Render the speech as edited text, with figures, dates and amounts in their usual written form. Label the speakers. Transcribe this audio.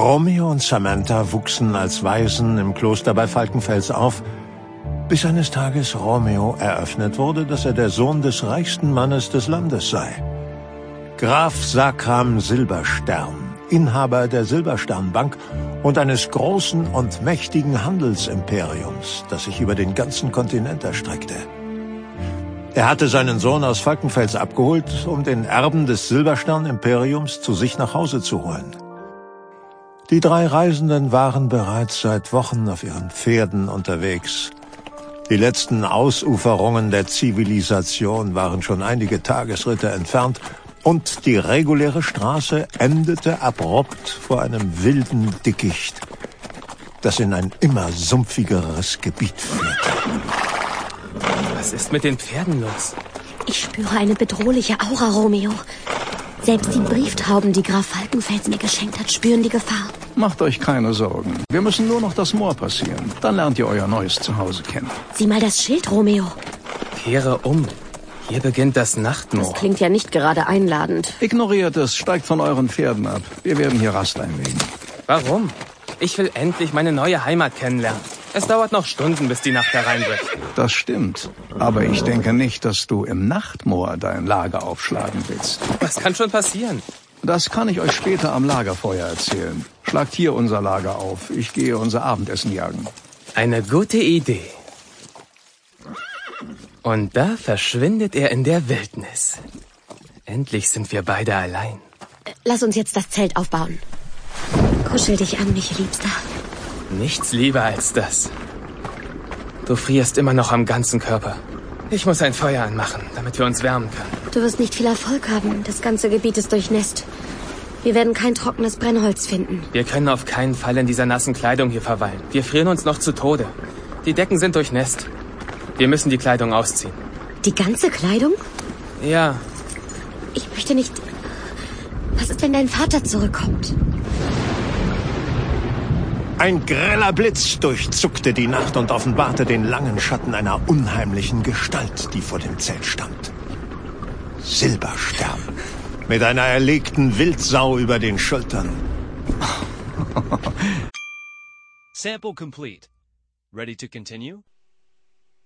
Speaker 1: Romeo und Samantha wuchsen als Waisen im Kloster bei Falkenfels auf, bis eines Tages Romeo eröffnet wurde, dass er der Sohn des reichsten Mannes des Landes sei. Graf Sakram Silberstern, Inhaber der Silbersternbank und eines großen und mächtigen Handelsimperiums, das sich über den ganzen Kontinent erstreckte. Er hatte seinen Sohn aus Falkenfels abgeholt, um den Erben des Silberstern-Imperiums zu sich nach Hause zu holen. Die drei Reisenden waren bereits seit Wochen auf ihren Pferden unterwegs. Die letzten Ausuferungen der Zivilisation waren schon einige Tagesritte entfernt und die reguläre Straße endete abrupt vor einem wilden Dickicht, das in ein immer sumpfigeres Gebiet führte.
Speaker 2: Was ist mit den Pferden los?
Speaker 3: Ich spüre eine bedrohliche Aura, Romeo. Selbst die Brieftauben, die Graf Falkenfels mir geschenkt hat, spüren die Gefahr.
Speaker 4: Macht euch keine Sorgen. Wir müssen nur noch das Moor passieren. Dann lernt ihr euer neues Zuhause kennen.
Speaker 3: Sieh mal das Schild, Romeo.
Speaker 2: Kehre um. Hier beginnt das Nachtmoor.
Speaker 3: Das klingt ja nicht gerade einladend.
Speaker 4: Ignoriert es, steigt von euren Pferden ab. Wir werden hier Rast einlegen.
Speaker 2: Warum? Ich will endlich meine neue Heimat kennenlernen. Es dauert noch Stunden, bis die Nacht hereinbricht.
Speaker 4: Das stimmt. Aber ich denke nicht, dass du im Nachtmoor dein Lager aufschlagen willst.
Speaker 2: Was kann schon passieren?
Speaker 4: Das kann ich euch später am Lagerfeuer erzählen. Schlagt hier unser Lager auf. Ich gehe unser Abendessen jagen.
Speaker 2: Eine gute Idee. Und da verschwindet er in der Wildnis. Endlich sind wir beide allein.
Speaker 3: Lass uns jetzt das Zelt aufbauen. Kuschel dich an mich, Liebster.
Speaker 2: Nichts lieber als das. Du frierst immer noch am ganzen Körper. Ich muss ein Feuer anmachen, damit wir uns wärmen können.
Speaker 3: Du wirst nicht viel Erfolg haben. Das ganze Gebiet ist durchnässt. Wir werden kein trockenes Brennholz finden.
Speaker 2: Wir können auf keinen Fall in dieser nassen Kleidung hier verweilen. Wir frieren uns noch zu Tode. Die Decken sind durchnässt. Wir müssen die Kleidung ausziehen.
Speaker 3: Die ganze Kleidung?
Speaker 2: Ja.
Speaker 3: Ich möchte nicht... Was ist, wenn dein Vater zurückkommt?
Speaker 1: Ein greller Blitz durchzuckte die Nacht und offenbarte den langen Schatten einer unheimlichen Gestalt, die vor dem Zelt stand. Silberstern, mit einer erlegten Wildsau über den Schultern.
Speaker 5: Sample complete. Ready to continue?